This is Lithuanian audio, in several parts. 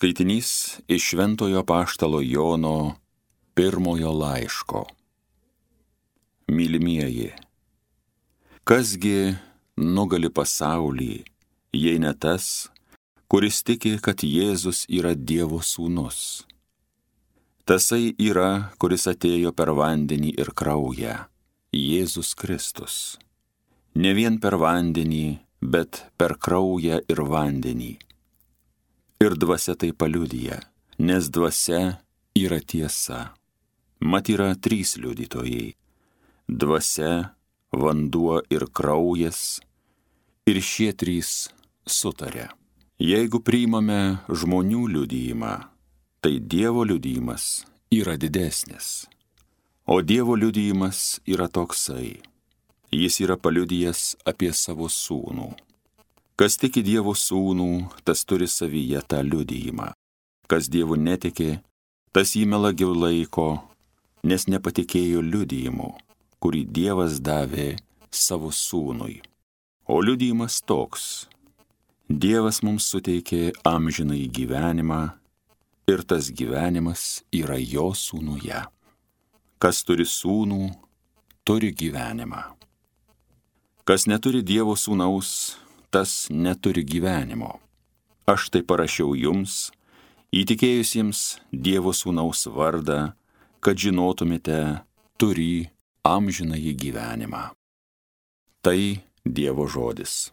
Skaitinys iš Šventojo apaštalo Jono pirmojo laiško. Mylimieji, kasgi nugali pasaulį, jei ne tas, kuris tiki, kad Jėzus yra Dievo sūnus? Tasai yra, kuris atėjo per vandenį ir kraują, Jėzus Kristus. Ne vien per vandenį, bet per kraują ir vandenį. Ir dvasia tai paliudija, nes dvasia yra tiesa. Mat yra 3 liudytojai - dvasia, vanduo ir kraujas, ir šie 3 sutaria. Jeigu priimame žmonių liudijimą, tai Dievo liudijimas yra didesnis. O Dievo liudijimas yra toksai. Jis yra paliudijęs apie savo sūnų. Kas tiki Dievo sūnų, tas turi savyje tą liudijimą. Kas Dievu netiki, tas jį melagiau laiko, nes nepatikėjo liudijimu, kurį Dievas davė savo sūnui. O liudijimas toks. Dievas mums suteikė amžinąjį gyvenimą ir tas gyvenimas yra jo sūnuje. Kas turi sūnų, turi gyvenimą. Kas neturi Dievo sūnaus, tas neturi gyvenimo. Aš tai parašiau jums, įtikėjusiems Dievo sūnaus vardą, kad žinotumėte, turi amžinąjį gyvenimą. Tai Dievo žodis.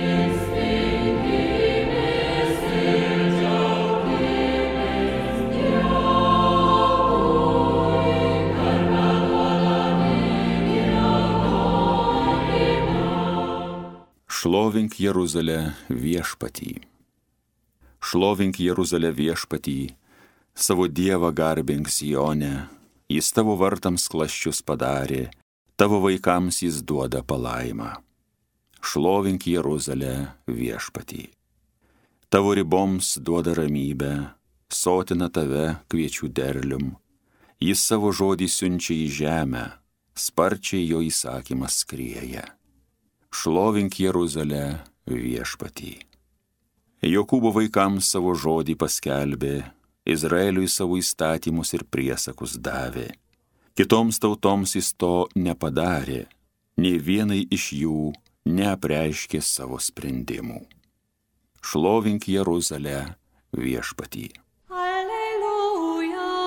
Šlovink Jeruzalę viešpatį. Šlovink Jeruzalę viešpatį, savo Dievą garbink Sione, jis tavo vartams klasčius padarė, tavo vaikams jis duoda palaimą. Šlovink Jeruzalę viešpatį. Tavo riboms duoda ramybę, sotina tave kviečių derlium, jis savo žodį siunčia į žemę, sparčiai jo įsakymas skrieja. Šlovink Jeruzalę viešpatį. Jokūbo vaikams savo žodį paskelbė, Izraeliui savo įstatymus ir priesakus davė. Kitoms tautoms jis to nepadarė, nei vienai iš jų neapreiškė savo sprendimų. Šlovink Jeruzalę viešpatį. Alleluja.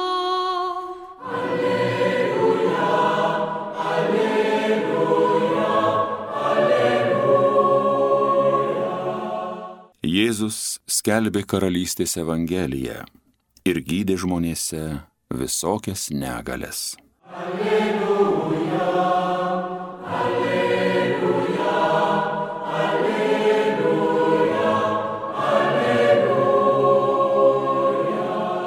Jėzus skelbė karalystės evangeliją ir gydė žmonėse visokias negalias. Alleluja, alleluja, alleluja, alleluja.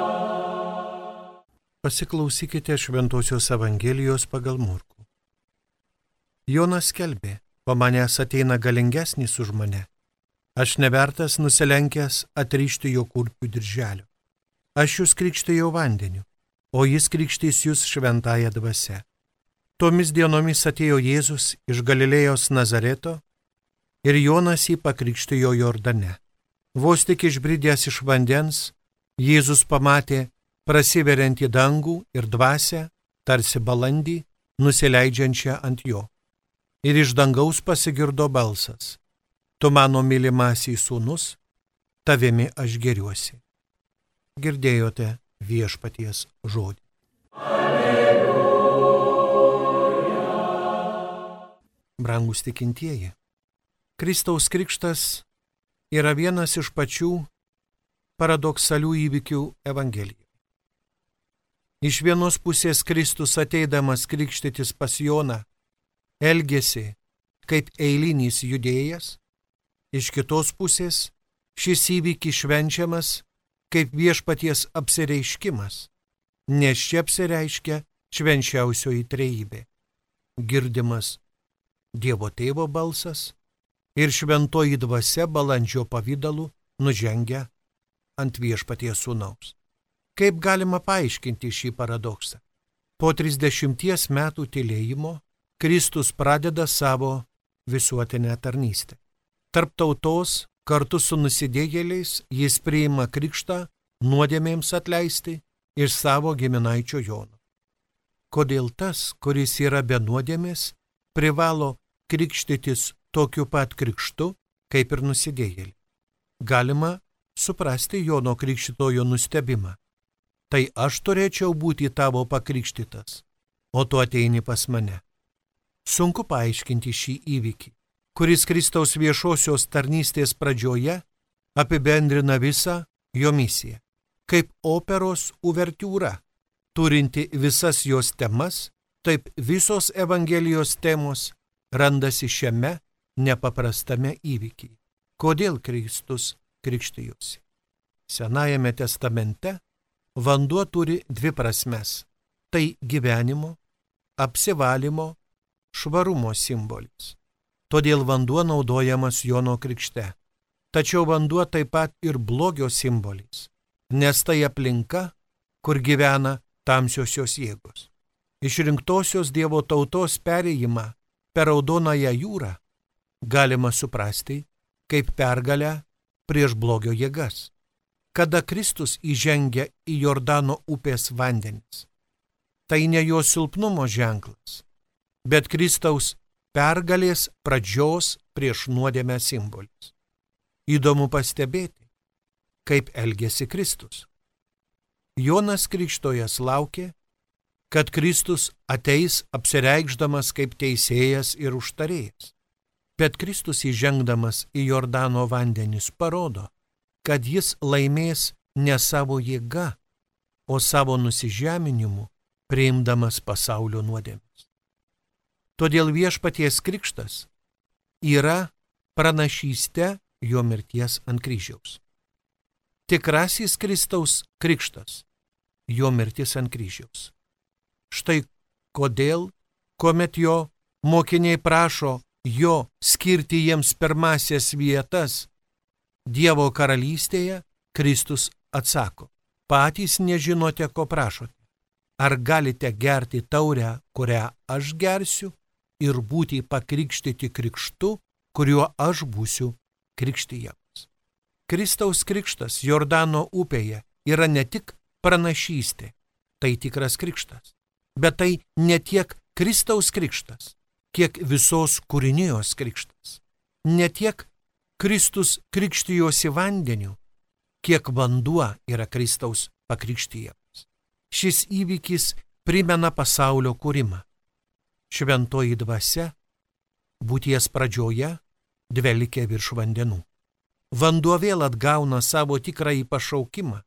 Pasiklausykite Šventosios Evangelijos pagal Morkų. Jonas skelbė, po manęs ateina galingesnis už mane. Aš nevertas nusilenkęs atrišti jo kurpių dirželio. Aš jūs krikštijau vandeniu, o jis krikštys jūs šventąja dvasia. Tomis dienomis atėjo Jėzus iš Galilėjos Nazareto ir Jonas jį pakrikštijo Jordane. Vos tik išbridęs iš vandens, Jėzus pamatė prasiveriantį dangų ir dvasią, tarsi balandį, nusileidžiančią ant jo. Ir iš dangaus pasigirdo balsas: Tu mano mylimasis sūnus, tavimi aš gėriuosi. Girdėjote viešpaties žodį. Alleluja. Brangūs tikintieji, Kristaus krikštas yra vienas iš pačių paradoksalių įvykių Evangelijoje. Iš vienos pusės Kristus ateidamas krikštytis pas Joną elgėsi kaip eilinis judėjas, iš kitos pusės šis įvykis švenčiamas kaip viešpaties apsireiškimas, nes čia apsireiškia švenčiausioji trejybė. Girdimas Dievo Tėvo balsas ir šventoji dvasia balandžio pavidalu nužengia ant viešpaties sūnaus. Kaip galima paaiškinti šį paradoksą? Po 30 metų tylėjimo Kristus pradeda savo visuotinę tarnystę. Tarp tautos kartu su nusidėjėliais jis priima krikštą nuodėmėms atleisti iš savo giminaičio Jono. Kodėl tas, kuris yra be nuodėmės, privalo krikštytis tokiu pat krikštu, kaip ir nusidėjėliai? Galima suprasti Jono Krikštytojo nustebimą. Tai aš turėčiau būti tavo pakrikštytas, o tu ateini pas mane. Sunku paaiškinti šį įvykį, kuris Kristaus viešosios tarnystės pradžioje apibendrina visą jo misiją, kaip operos uvertiūra, turinti visas jos temas, taip visos Evangelijos temos randasi šiame nepaprastame įvykyje. Kodėl Kristus krikštijosi? Senajame testamente vanduo turi dvi prasmes. Tai gyvenimo, apsivalymo, švarumo simbolis. Todėl vanduo naudojamas Jono krikšte. Tačiau vanduo taip pat ir blogio simbolis, nes tai aplinka, kur gyvena tamsiosios jėgos. Išrinktosios Dievo tautos perėjimą per Raudonąją jūrą galima suprasti kaip pergalę prieš blogio jėgas. Kada Kristus įžengia į Jordano upės vandenis, tai ne jo silpnumo ženklas, bet Kristaus pergalės pradžios prieš nuodėmę simbolis. Įdomu pastebėti, kaip elgėsi Kristus. Jonas Krikštojas laukė, kad Kristus ateis apsireikšdamas kaip teisėjas ir užtarėjas. Bet Kristus įžengdamas į Jordano vandenis parodo, kad jis laimės ne savo jėga, o savo nusižeminimu, priimdamas pasaulio nuodėmes. Todėl Viešpaties krikštas yra pranašystė jo mirties ant kryžiaus. Tikrasis Kristaus krikštas – jo mirtis ant kryžiaus. Štai kodėl, kuomet jo mokiniai prašo jo skirti jiems pirmasias vietas Dievo karalystėje, Kristus atsako: patys nežinote, ko prašote. Ar galite gerti taurę, kurią aš gersiu, ir būti pakrikštyti krikštu, kuriuo aš būsiu krikštijamas? Kristaus krikštas Jordano upėje yra ne tik pranašystė, tai tikras krikštas, bet tai ne tiek Kristaus krikštas, kiek visos kūrinijos krikštas. Ne tiek Kristus krikštijosi vandeniu, kiek vanduo yra Kristaus pakrikštijamas. Šis įvykis primena pasaulio kūrimą. Šventoji dvasia būties pradžioje dvelkė virš vandenų. Vanduo vėl atgauna savo tikrąjį pašaukimą,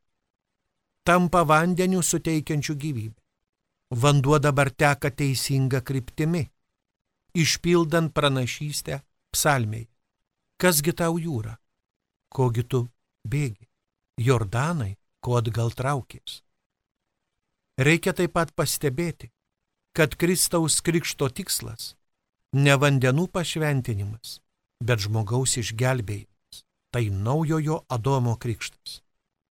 tampa vandeniu suteikiančiu gyvybę. Vanduo dabar teka teisinga kryptimi, išpildant pranašystę psalmėje. Kasgi tau jūra? Kogi tu bėgi? Jordanai, ko atgal traukės? Reikia taip pat pastebėti, kad Kristaus krikšto tikslas ne vandenų pašventinimas, bet žmogaus išgelbėjimas. Tai naujojo Adomo krikštas.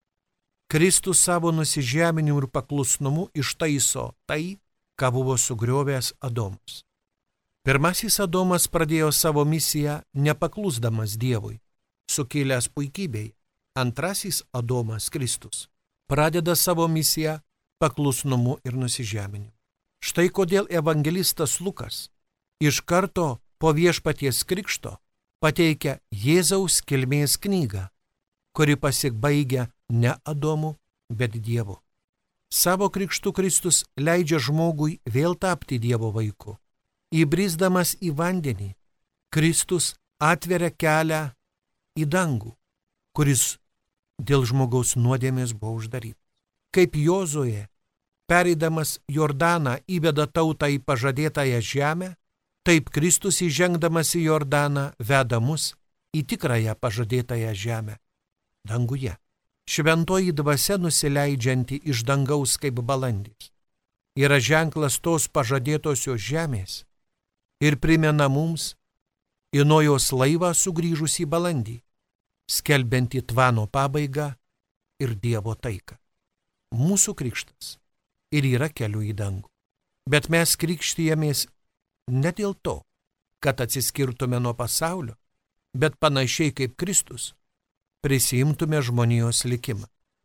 Kristus savo nusižeminimu ir paklusnumu ištaiso tai, ką buvo sugriovęs Adomas. Pirmasis Adomas pradėjo savo misiją nepaklusdamas Dievui, sukilęs puikybėje. Antrasis Adomas, Kristus, pradeda savo misiją paklusnumu ir nusižeminimu. Štai kodėl evangelistas Lukas iš karto po Viešpaties krikšto pateikia Jėzaus kilmės knygą, kuri pasibaigia ne Adomu, bet Dievu. Savo krikštu Kristus leidžia žmogui vėl tapti Dievo vaiku. Įbrisdamas į vandenį, Kristus atveria kelią į dangų, kuris dėl žmogaus nuodėmės buvo uždarytas. Kaip Jozuė, pereidamas Jordaną, įveda tautą į pažadėtąją žemę, taip Kristus įžengdamas į Jordaną veda mus į tikrąją pažadėtąją žemę – danguje. Šventoji dvasia nusileidžianti iš dangaus kaip balandis yra ženklas tos pažadėtosios žemės ir primena mums į Nojos laivą sugrįžusį balandį, skelbiantį tvano pabaigą ir Dievo taiką. Mūsų krikštas ir yra keliu į dangų, bet mes krikštijamės ne dėl to, kad atsiskirtume nuo pasaulio, bet panašiai kaip Kristus prisiimtume žmonijos likimą.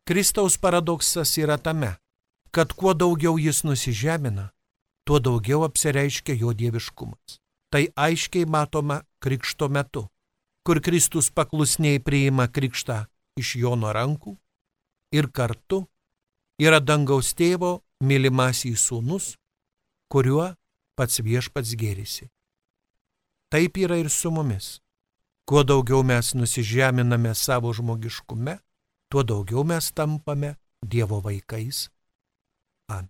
Kristaus paradoksas yra tame, kad kuo daugiau jis nusižemina, tuo daugiau apsireiškia jo dieviškumas. Tai aiškiai matoma krikšto metu, kur Kristus paklusniai priima krikštą iš Jono rankų ir kartu yra dangaus tėvo mylimasis sūnus, kuriuo pats viešpats gėrisi. Taip yra ir su mumis. Kuo daugiau mes nusižeminame savo žmogiškume, tuo daugiau mes tampame Dievo vaikais. Amen.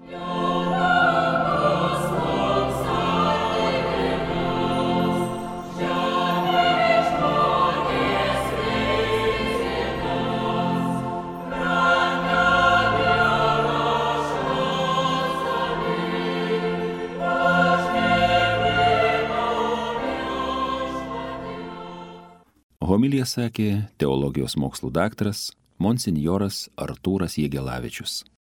Homiliją sakė teologijos mokslų daktaras monsinjoras Artūras Jegelavičius.